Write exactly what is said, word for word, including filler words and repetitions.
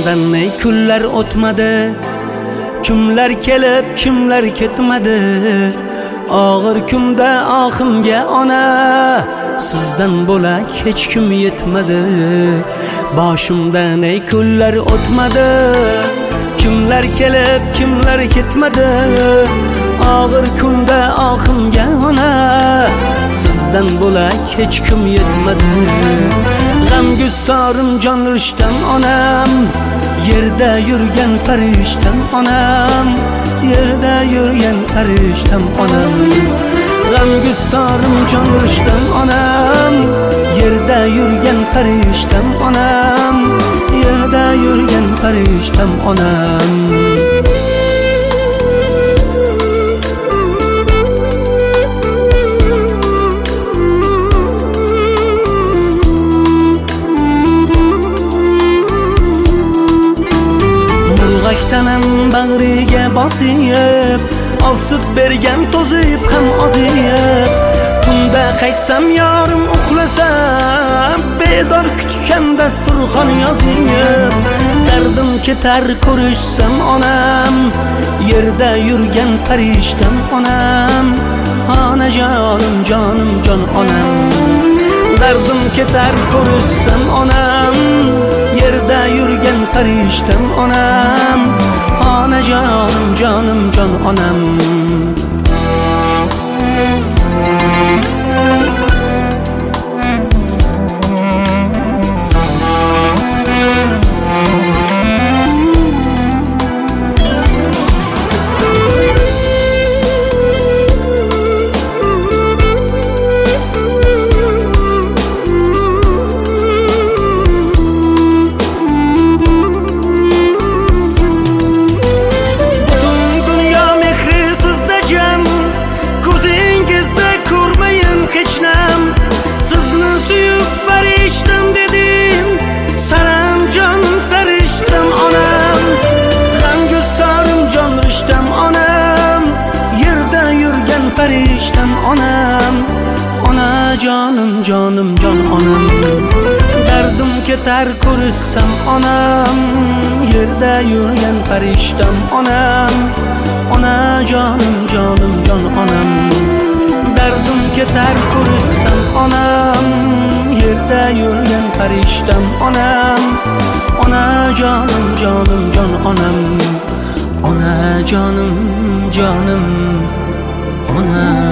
boshimdan ne kunlar o'tmadi, kimlar kelib kimlar ketmadi. Og'ir kunda ohimga ona, sizdan bo'lak hech kim yetmadi. Boshimdan ne kunlar o'tmadi, kimlar kelib kimlar ketmadi. Og'ir kunda ohimga ona, sizdan bo'lak hech kim yetmadi. G'amgusorim jon rishtam onam, yerda yurgan farishtam onam, yerda yurgan farishtam onam. G'amgusorim jon rishtam onam, yerda yurgan farishtam onam, yerda yurgan farishtam onam. Tanam bag'riga bosib, oq sut bergan to'zib ham ozib. Tunda qaytsam yorim uxlasam, bedor kutganda surxon yozib. Dardim ketar ko'rishsam onam, yerda yurgan farishtam onam, onajonim jonim jon onam. Dardim ketar ko'rishsam onam, yerda yurgan farishtam onam, onajonim jonim jon onam. Farishtam onam, onajonim jonim jon onam. Dardim ketar ko'rishsam onam, yerda yurgan farishtam onam, onajonim jonim jon onam. Dardim ketar ko'rishsam onam, yerda yurgan farishtam onam, onajonim jonim jon onam, onajonim jonim ona.